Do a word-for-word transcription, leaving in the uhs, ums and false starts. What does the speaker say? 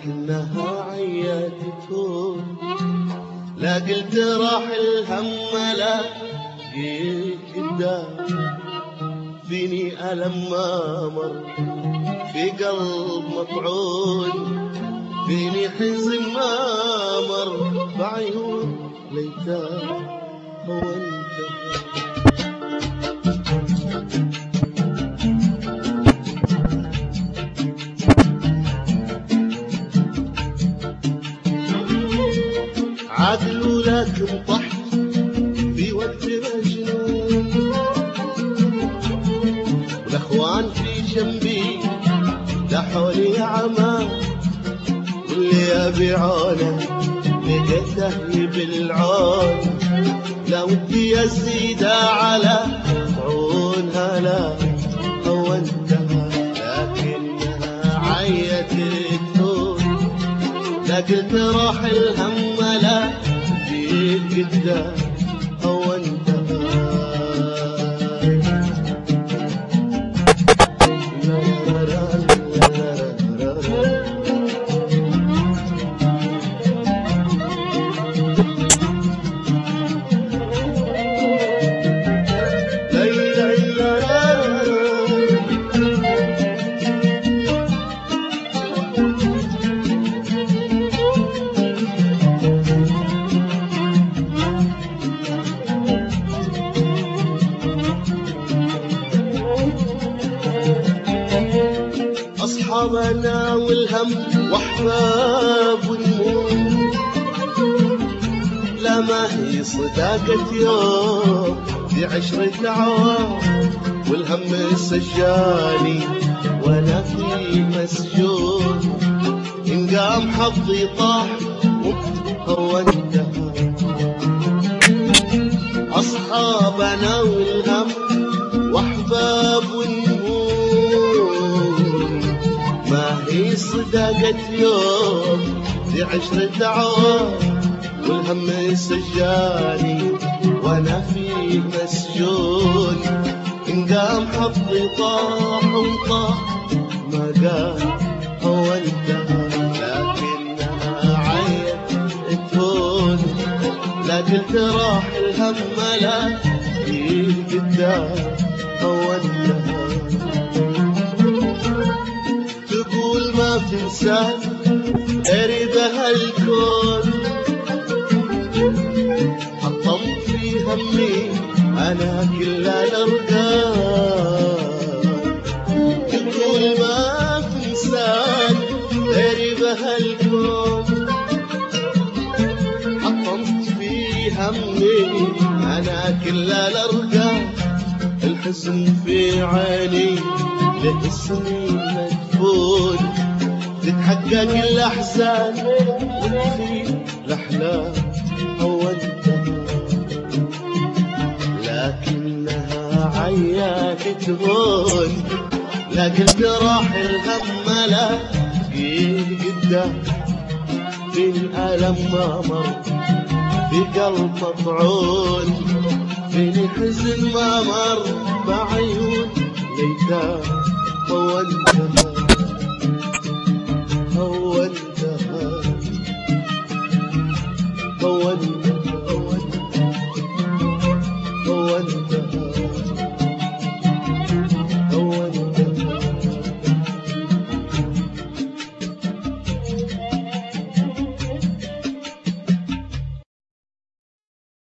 لكنها عيات تهون. لا قلت راح الهم لا جيت قدام، فيني ألم ما مر في قلب مطعون، فيني حزن ما مر بعيون ليتام هو انتهى. عدل ولكن طحت في وقت مجنون، والاخوان في جنبي دحولي عمى، واللي يبيعونه لقيته بالعون. لا ودي ازيد على طعونها لا هو انتهى، لكنها عيت تهون. لا قلت راح الهم لا جيت قدام هو انتهى. أصحابنا والهم وأحباب ونموت، لا ما هي صداقة يوم دي عشرة عوام، والهم سجاني وأنا في مسجون. إن قام حظي طاح هو انتهى. أصحابنا والهم وأحباب ونموت، ما هي صداقة يوم دي عشرة عوام، والهم سجاني وانا في مسجون. ان قام حظي طاح وطاح ما قام هو انتهى، لكنها عيت تهون. لا قلت راح الهم لا في قدام هو انتهى. تقول ما في انسان قريب هالكون، حطمت في همي انا كل الارقام. تقول ما في انسان قريب هالكون، حطمت في همي انا كل الارقام. الحزن في عيني لاسمي مدفون، تتحقق الاحزان وتخيل الاحلام هو انتهى، لكنها عيات تهون. لا قلت راح الهم لا جيت قدام، في الالم ما مر في قلب مطعون، فيني حزن ما مر بعيون ليتام هو انتهى.